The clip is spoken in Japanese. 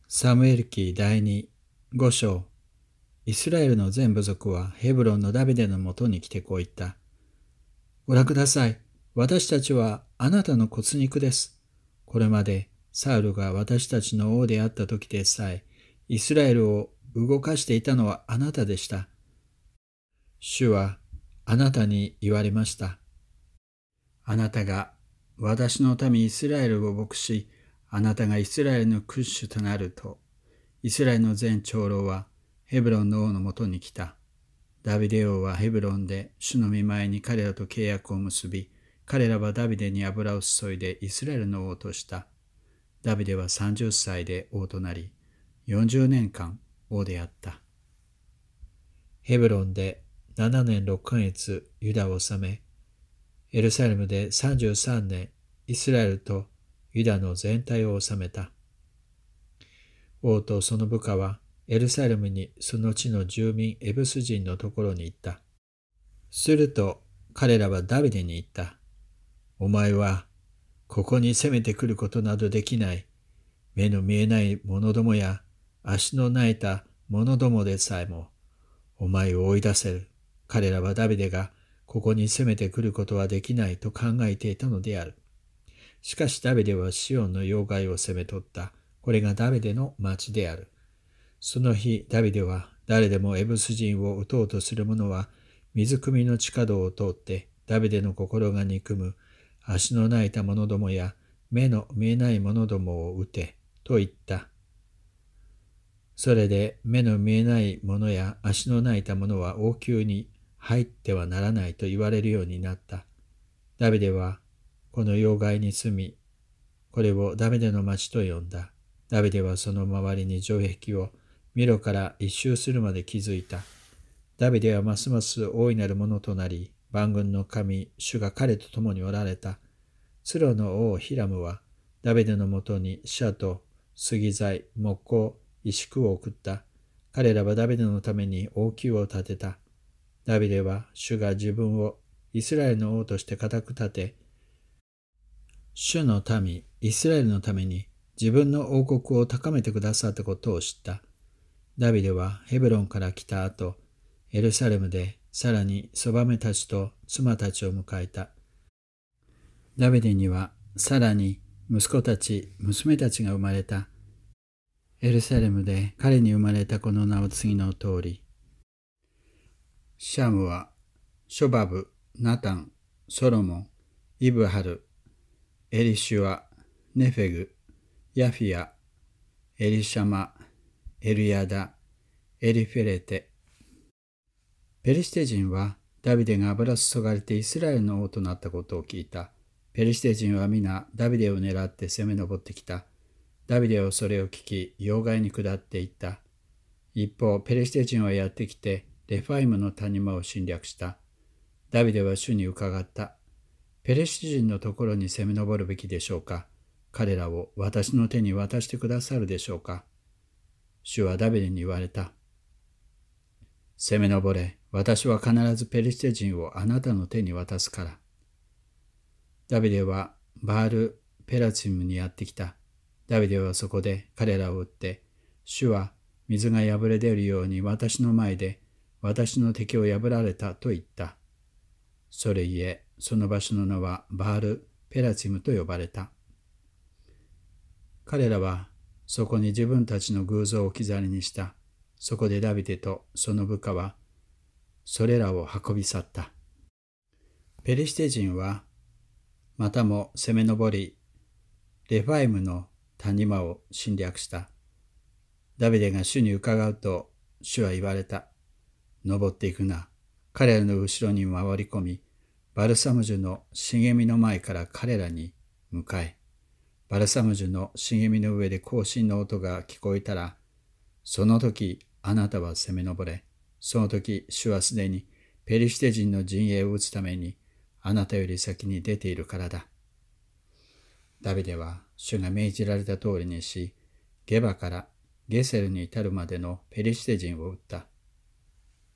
サムエル記第2、5章。イスラエルの全部族はヘブロンのダビデのもとに来てこう言った。ご覧ください。私たちはあなたの骨肉です。これまでサウルが私たちの王であった時でさえ、イスラエルを動かしていたのはあなたでした。主はあなたに言われました。あなたが私の民イスラエルを牧し、あなたがイスラエルの君主となると、イスラエルの全長老はヘブロンの王のもとに来た。ダビデ王はヘブロンで主の御前に彼らと契約を結び、彼らはダビデに油を注いでイスラエルの王とした。ダビデは30歳で王となり、40年間王であった。ヘブロンで7年6ヶ月ユダを治め、エルサレムで33年イスラエルとユダの全体を治めた。王とその部下はエルサレムにその地の住民エブス人のところに行った。すると彼らはダビデに言った。お前はここに攻めてくることなどできない。目の見えない者どもや足の泣いた者どもでさえもお前を追い出せる。彼らはダビデがここに攻めてくることはできないと考えていたのである。しかしダビデはシオンの要害を攻め取った。これがダビデの町である。その日、ダビデは誰でもエブス人を撃とうとする者は水汲みの地下道を通ってダビデの心が憎む足の泣いた者どもや目の見えない者どもを撃てと言った。それで目の見えない者や足の泣いた者は王宮に入ってはならないと言われるようになった。ダビデはこの要害に住み、これをダビデの町と呼んだ。ダビデはその周りに城壁をミロから一周するまで築いた。ダビデはますます大いなるものとなり、万軍の神、主が彼と共におられた。ツロの王ヒラムは、ダビデのもとにシャと杉材、木工、石工を送った。彼らはダビデのために王宮を建てた。ダビデは主が自分をイスラエルの王として固く立て、主の民、イスラエルのために自分の王国を高めてくださったことを知った。ダビデはヘブロンから来た後、エルサレムでさらにそばめたちと妻たちを迎えた。ダビデにはさらに息子たち、娘たちが生まれた。エルサレムで彼に生まれた子の名を次の通り。シャムはショバブ、ナタン、ソロモン、イブハル、エリシュア、ネフェグ、ヤフィア、エリシャマ、エルヤダ、エリフェレテ。ペリシテ人はダビデが油注がれてイスラエルの王となったことを聞いた。ペリシテ人は皆ダビデを狙って攻め上ってきた。ダビデはそれを聞き、要害に下っていった。一方、ペリシテ人はやってきて、レファイムの谷間を侵略した。ダビデは主に伺った。ペリシテ人のところに攻め上るべきでしょうか。彼らを私の手に渡してくださるでしょうか。主はダビデに言われた。攻め上れ、私は必ずペリシテ人をあなたの手に渡すから。ダビデはバール・ペラチムにやってきた。ダビデはそこで彼らを撃って、主は水が破れ出るように私の前で私の敵を破られたと言った。それゆえ、その場所の名はバール・ペラチムと呼ばれた。彼らはそこに自分たちの偶像を置き去りにした。そこでダビデとその部下はそれらを運び去った。ペリシテ人はまたも攻め上り、レファイムの谷間を侵略した。ダビデが主に伺うと、主は言われた。登っていくな。彼らの後ろに回り込み、バルサムジュの茂みの前から彼らに向かえ。バルサムジュの茂みの上で行進の音が聞こえたら、その時あなたは攻め上れ。その時主はすでにペリシテ人の陣営を撃つためにあなたより先に出ているからだ。ダビデは主が命じられた通りにし、ゲバからゲセルに至るまでのペリシテ人を撃った。